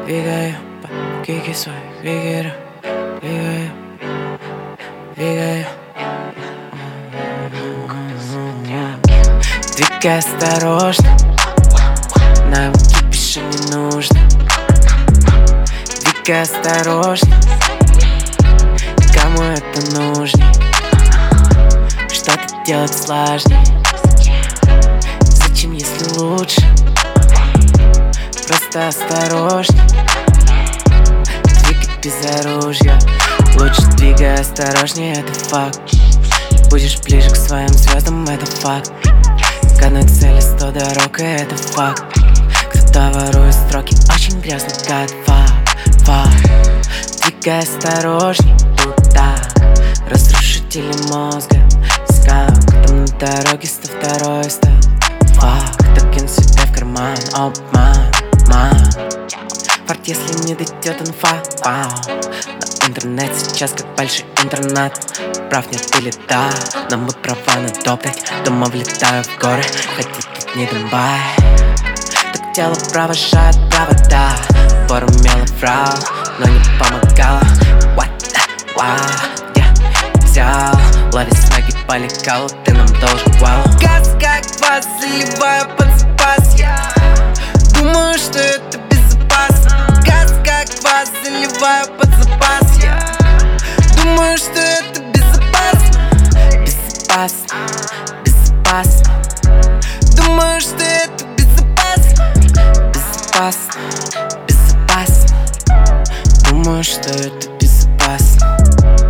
Двигаю по кике своих фигеров. Двигаю. Двигай осторожно, нам кипиша не нужно. Двигай осторожно, кому это нужней? Что-то делать сложней. Зачем, если лучше? Просто осторожно. Двигать без оружия. Лучше двигай осторожнее, это факт. Будешь ближе к своим звездам, это факт. К одной цели 100 дорог, и это факт. Кто-то ворует строки, очень грязный факт. Двигай осторожней, тут так. Разрушители мозга. Сканк, там на дороге 102-й стал. Факт, так кинь себе в карман, обман. Фарт, если не дойдет инфа. На интернет сейчас как большой интернет. Прав нет или да, но мы права надобрать. Дома влетаю в горы, хотя тут не Дубай. Так тело провожает провода. Пору мело врал, но не помогало. Где взял? Лови с ноги по лекалу, ты нам должен вау. Газ как вас, заливаю под запас. Я думаю, что это безопасно. Газ как вас, заливаю под запас. Я думаю, что это безопасно. Безопасно. Думаю, что это безопасно. Безопасно. Думаю, что это безопасно.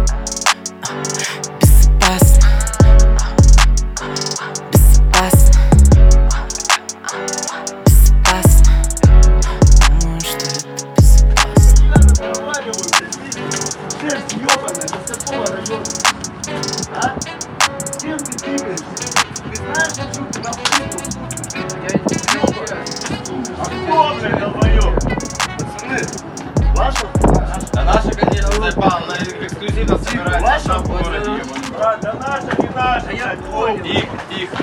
Безопасно. Думаю, что это безопасно. Шерсть ёбаная, из какого района? А? С кем ты двигаешься? Ты знаешь, что ты там а кто, блядь, долбоёб? Пацаны, ваша? Да наша, конечно, заебала, она эксклюзивно собирает. Ваша? В городе, А, да наша, не наша, блядь, ой. Тихо.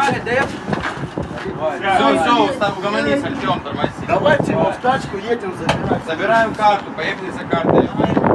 Все, угомонись, Артем, тормози. Давайте его в тачку едем забирать. Забираем карту, поехали за картой.